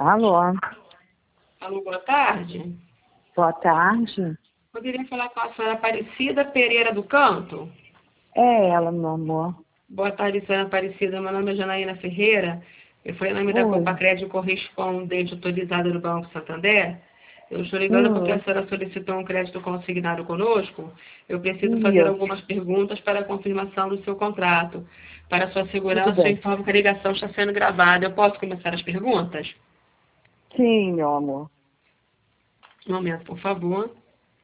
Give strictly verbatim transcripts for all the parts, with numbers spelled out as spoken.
Alô, Alô, boa tarde. boa tarde. Poderia falar com a senhora Aparecida Pereira do Canto? É ela, meu amor. Boa tarde, senhora Aparecida. Meu nome é Janaína Ferreira. Eu fui em nome da Oi. Copa Crédito Correspondente autorizada do Banco Santander. Eu estou ligando Hum. porque a senhora solicitou um crédito consignado conosco. Eu preciso fazer Isso. algumas perguntas para a confirmação do seu contrato. Para sua Tudo segurança, eu bem. informo que a ligação está sendo gravada. Eu posso começar as perguntas? Sim, meu amor. Um momento, por favor.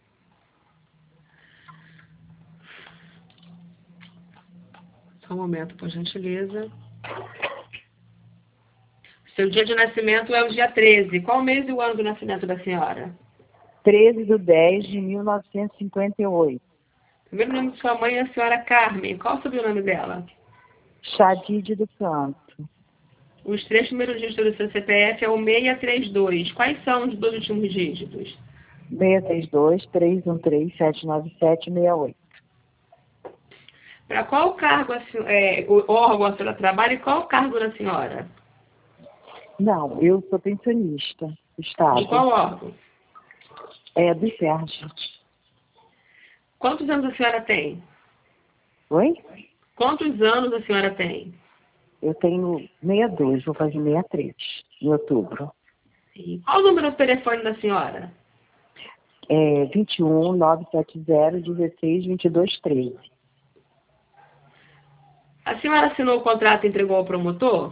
Só um momento, por gentileza. Seu dia de nascimento é o dia treze. Qual o mês e o ano do nascimento da senhora? treze de dez de mil novecentos e cinquenta e oito. Primeiro nome de sua mãe é a senhora Carmen. Qual o sobrenome dela? Xadide do Canto. Os três primeiros dígitos do seu C P F é o seiscentos e trinta e dois. Quais são os dois últimos dígitos? seis três dois, três um três, sete nove sete, seis oito. Para qual cargo a senhora, é, o órgão a senhora trabalha e qual o cargo da senhora? Não, eu sou pensionista. De Estado. qual órgão? É do Sérgio. Quantos anos a senhora tem? Oi? Quantos anos a senhora tem? Eu tenho sessenta e dois, vou fazer sessenta e três em outubro. E qual o número do telefone da senhora? É vinte e um, novecentos e setenta, dezesseis, vinte e dois, treze. A senhora assinou o contrato e entregou ao promotor?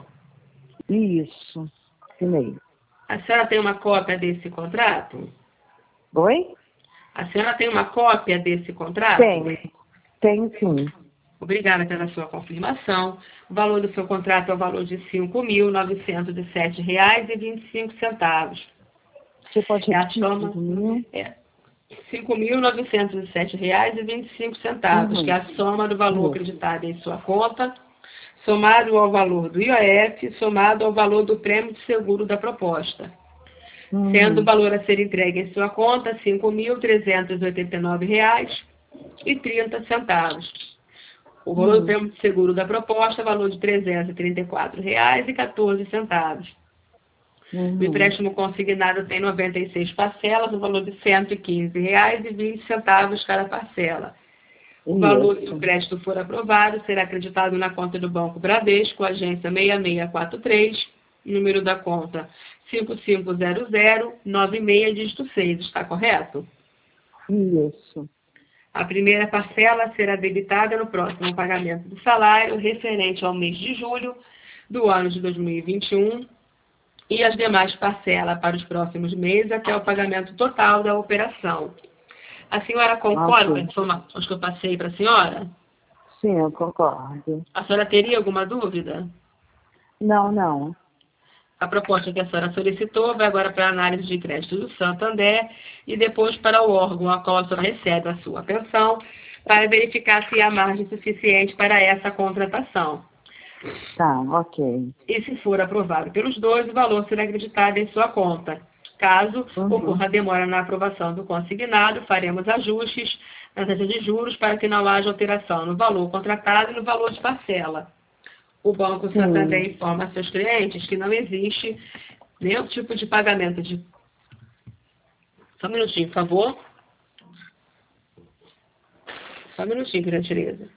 Isso. Assinei. A senhora tem uma cópia desse contrato? Oi? A senhora tem uma cópia desse contrato? Tenho. Tenho sim. Obrigada pela sua confirmação. O valor do seu contrato é o valor de cinco mil novecentos e sete reais e vinte e cinco centavos. Você pode É a repetir? soma Uhum. é cinco mil novecentos e sete reais e vinte e cinco centavos, que é Uhum. a soma do valor Isso. acreditado em sua conta, somado ao valor do I O F, somado ao valor do prêmio de seguro da proposta. Sendo o Uhum. valor a ser entregue em sua conta cinco mil trezentos e oitenta e nove reais e trinta centavos. O valor do Uhum. prêmio de seguro da proposta é valor de trezentos e trinta e quatro reais e quatorze centavos. O Uhum. empréstimo consignado tem noventa e seis parcelas, o valor de cento e quinze reais e vinte centavos cada parcela. O valor, se o Isso. crédito for aprovado, será acreditado na conta do Banco Bradesco, agência seis seis quatro três, número da conta cinco cinco zero zero nove seis, dígito seis. Está correto? Isso. A primeira parcela será debitada no próximo pagamento do salário referente ao mês de julho do ano de dois mil e vinte e um e as demais parcelas para os próximos meses até o pagamento total da operação. A senhora concorda com Ok. as informações que eu passei para a senhora? Sim, eu concordo. A senhora teria alguma dúvida? Não, não. A proposta que a senhora solicitou vai agora para a análise de crédito do Santander e depois para o órgão a qual a senhora recebe a sua pensão para verificar se há margem suficiente para essa contratação. Tá, ok. E se for aprovado pelos dois, o valor será acreditado em sua conta. Caso Uhum. ocorra demora na aprovação do consignado, faremos ajustes na taxa de juros para que não haja alteração no valor contratado e no valor de parcela. O Banco Santander Sim. informa a seus clientes que não existe nenhum tipo de pagamento de... Só um minutinho, por favor. Só um minutinho, por gentileza.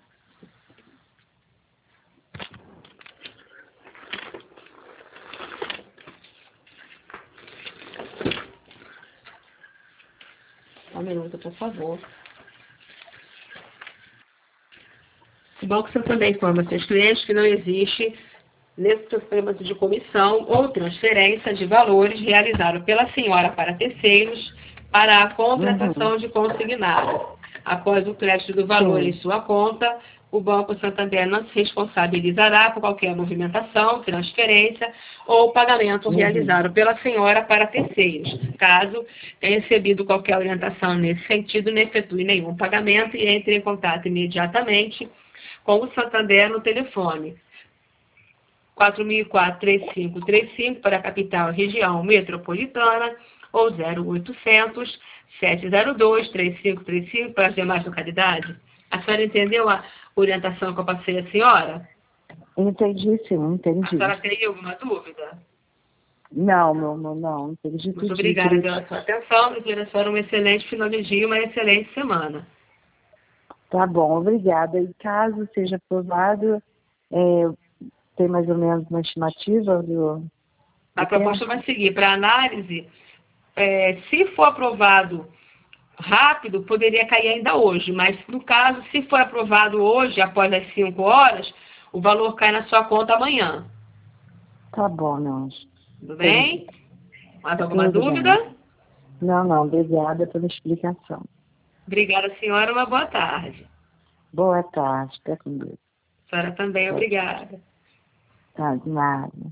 Só um minuto, por favor. O Banco Santander informa a seus clientes que não existe nesse pagamento de comissão ou transferência de valores realizado pela senhora para terceiros para a contratação Uhum. de consignado. Após o crédito do valor em Sim. sua conta, o Banco Santander não se responsabilizará por qualquer movimentação, transferência ou pagamento Uhum. realizado pela senhora para terceiros. Caso tenha recebido qualquer orientação nesse sentido, não efetue nenhum pagamento e entre em contato imediatamente com o Santander no telefone quatro mil e quatro, três cinco três cinco para a capital e região metropolitana ou zero oitocentos, sete zero dois, três cinco três cinco para as demais localidades. A senhora entendeu a orientação que eu passei à senhora? Entendi, sim, A entendi. senhora teria alguma dúvida? Não, meu amor, não. Entendi Muito tudo. obrigada pela sua atenção. Desejo a senhora um excelente final de dia e uma excelente semana. Tá bom, obrigada. E caso seja aprovado, é, tem mais ou menos uma estimativa do... A proposta vai seguir para análise. É, se for aprovado rápido, poderia cair ainda hoje, mas no caso, se for aprovado hoje, após as cinco horas, o valor cai na sua conta amanhã. Tá bom, não. Tudo bem? Mais alguma Tudo dúvida? bem. Não, não, obrigada pela explicação. Obrigada, senhora. Uma boa tarde. Boa tarde, até com Deus. A senhora também, obrigada. Tá, de nada.